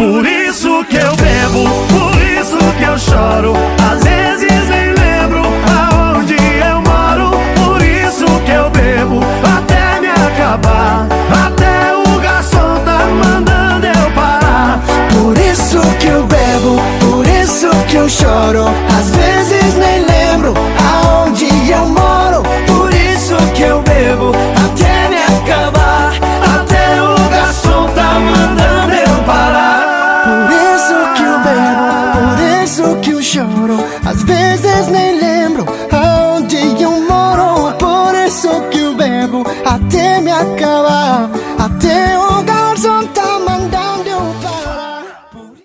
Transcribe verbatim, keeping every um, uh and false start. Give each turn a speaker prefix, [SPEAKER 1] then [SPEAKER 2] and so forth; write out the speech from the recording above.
[SPEAKER 1] Por isso que eu bebo, por isso que eu choro. Às vezes nem lembro aonde eu moro. Por isso que eu bebo até me acabar. Até o garçom tá mandando eu parar.
[SPEAKER 2] Por isso que eu bebo, por isso que eu choro. Às vezes nem lembro aonde eu moro.
[SPEAKER 1] Por isso que eu bebo até me acabar. Até o garçom tá mandando eu parar.
[SPEAKER 2] Por isso que eu bebo, por isso que eu choro. Às vezes nem lembro aonde eu moro. Por isso que eu bebo até me acabar. Até o